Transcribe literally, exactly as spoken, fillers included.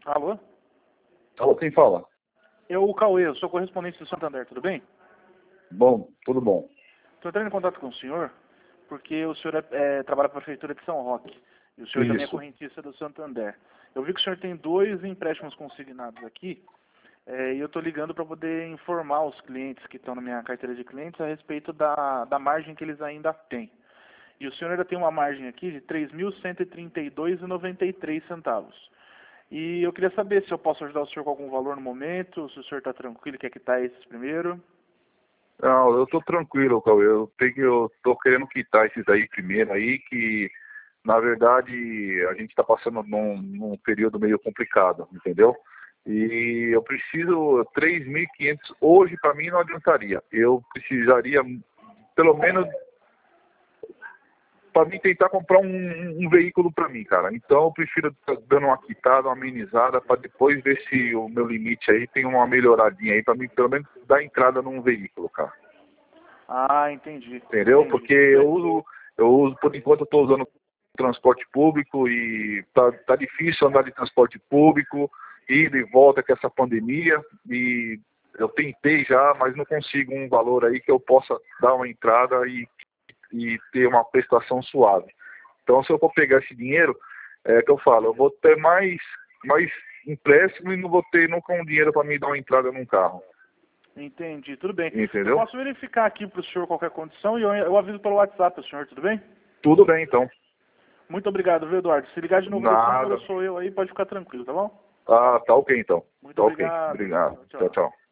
Alô? Alô, quem fala? Eu, o Cauê, eu sou correspondente do Santander, tudo bem? Bom, tudo bom. Estou entrando em contato com o senhor porque o senhor é, é, trabalha para a Prefeitura de São Roque e o senhor também é Isso. correntista do Santander. Eu vi que o senhor tem dois empréstimos consignados aqui é, e eu estou ligando para poder informar os clientes que estão na minha carteira de clientes a respeito da, da margem que eles ainda têm. E o senhor ainda tem uma margem aqui de três mil cento e trinta e dois reais e noventa e três centavos. E eu queria saber se eu posso ajudar o senhor com algum valor no momento, se o senhor está tranquilo e quer quitar esses primeiro. Não, eu tô tranquilo, Cauê. Eu tenho, eu tô querendo quitar esses aí primeiro aí, que na verdade a gente está passando num, num período meio complicado, entendeu? E eu preciso três mil e quinhentos hoje, para mim não adiantaria. Eu precisaria pelo menos para mim tentar comprar um, um, um veículo para mim, cara. Então eu prefiro estar dando uma quitada, uma amenizada, para depois ver se o meu limite aí tem uma melhoradinha aí, para mim pelo menos dar entrada num veículo, cara. Ah, entendi. Entendeu? Entendi. Porque eu uso, eu uso, por enquanto eu estou usando transporte público e tá, tá difícil andar de transporte público, ir e volta com essa pandemia, e eu tentei já, mas não consigo um valor aí que eu possa dar uma entrada e e ter uma prestação suave. Então, se eu for pegar esse dinheiro, é que eu falo, eu vou ter mais, mais empréstimo e não vou ter nunca um dinheiro para me dar uma entrada num carro. Entendi, tudo bem. Eu Entendeu? posso verificar aqui para o senhor qualquer condição e eu, eu aviso pelo WhatsApp, o senhor, tudo bem? Tudo bem, então. Muito obrigado, viu, Eduardo? Se ligar de novo desse número, Nada. sou eu aí, pode ficar tranquilo, tá bom? Ah, tá ok, então. Muito Tá ok. obrigado. Obrigado. Tchau, Tchau, tchau. tchau.